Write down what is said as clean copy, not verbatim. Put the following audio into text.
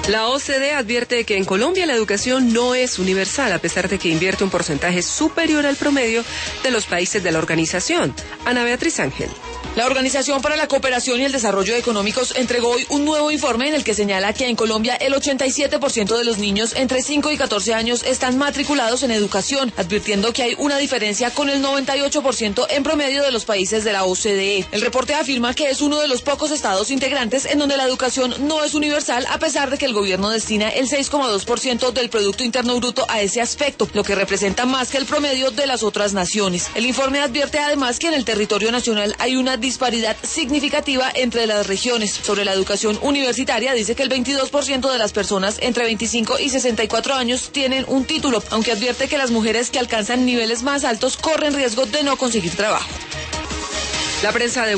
La OCDE advierte que en Colombia la educación no es universal, a pesar de que invierte un porcentaje superior al promedio de los países de la organización. Ana Beatriz Ángel. La Organización para la Cooperación y el Desarrollo Económicos entregó hoy un nuevo informe en el que señala que en Colombia el 87% de los niños entre 5 y 14 años están matriculados en educación, advirtiendo que hay una diferencia con el 98% en promedio de los países de la OCDE. El reporte afirma que es uno de los pocos estados integrantes en donde la educación no es universal, a pesar de que el gobierno destina el 6,2% del Producto Interno Bruto a ese aspecto, lo que representa más que el promedio de las otras naciones. El informe advierte además que en el territorio nacional hay una disparidad significativa entre las regiones. Sobre la educación universitaria, dice que el 22% de las personas entre 25 y 64 años tienen un título, aunque advierte que las mujeres que alcanzan niveles más altos corren riesgo de no conseguir trabajo. La prensa de